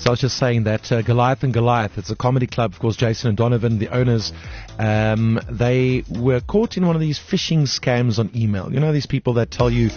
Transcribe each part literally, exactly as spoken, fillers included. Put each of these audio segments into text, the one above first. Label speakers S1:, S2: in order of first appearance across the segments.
S1: So I was just saying that uh, Goliath and Goliath, it's a comedy club, of course, Jason and Donovan, the owners, um, they were caught in one of these phishing scams on email. You know, these people that tell you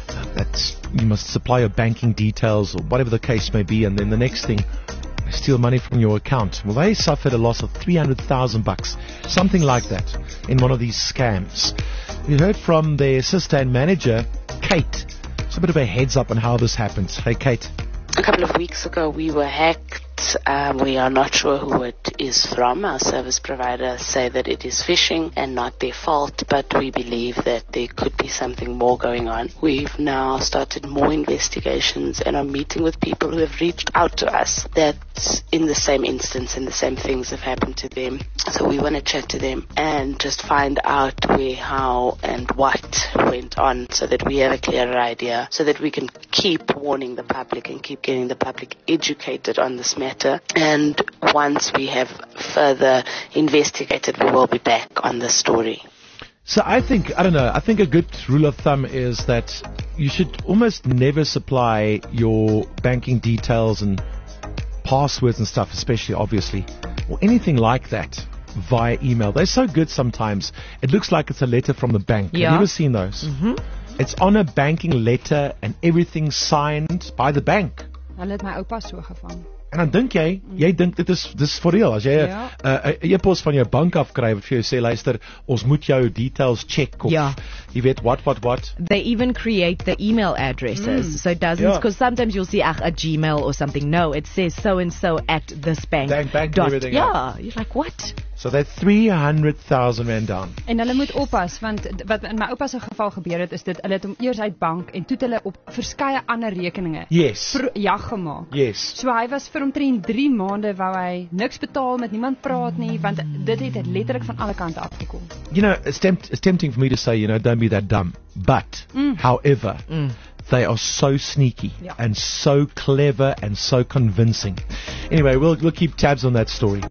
S1: that you must supply your banking details or whatever the case may be, and then the next thing, they steal money from your account. Well, they suffered a loss of three hundred thousand bucks, something like that, in one of these scams. We heard from their sister and manager, Kate. It's a bit of a heads up on how this happened. Hey, Kate.
S2: A couple of weeks ago, we were hacked. Um, we are not sure who it is from. Our service providers say that it is phishing and not their fault, but we believe that there could be something more going on. We've now started more investigations and are meeting with people who have reached out to us that in the same instance and the same things have happened to them. So we want to chat to them and just find out where, how, and what went on so that we have a clearer idea, so that we can keep warning the public and keep getting the public educated on this matter. And once we have further investigated, we will be back on the story.
S1: So I think, I don't know, I think a good rule of thumb is that you should almost never supply your banking details and passwords and stuff, especially, obviously, or anything like that via email. They're so good sometimes. It looks like it's a letter from the bank.
S3: Yeah.
S1: Have you ever seen those?
S3: Mm-hmm.
S1: It's on a banking letter and everything signed by the bank.
S3: Hulle het my oupa so gevang.
S1: En dan dink jy, jy dink dit is dis vir real. As jy 'n
S3: Ja.
S1: uh, e-pos van jou bank afkry wat vir jou sê, luister, ons moet jou details check of
S3: Ja.
S1: jy weet what what what.
S4: They even create the email addresses. So it doesn't,
S1: Yeah.
S4: because sometimes you'll see ach, a Gmail or something. No, it says so and so at this bank.
S1: Bank, bank,
S4: dot.
S1: everything,
S4: Yeah, you're like, what?
S1: So they're three hundred thousand rand down.
S3: En hulle moet oppas, want d- wat in my oupa se geval gebeur het, is dit hulle het hom eers uit bank en toe het hulle op verskeie ander rekeninge
S1: Yes.
S3: pro- jag gemaak.
S1: Yes.
S3: So hy was vir omtrent drie maande wou hy niks betaal, met niemand praat nie, want dit het letterlik van alle kante afgekom.
S1: You know, it's, tempt, it's tempting for me to say, you know, don't be that dumb. But, however, they are so sneaky
S3: Yeah.
S1: and so clever and so convincing. Anyway, we'll, we'll keep tabs on that story.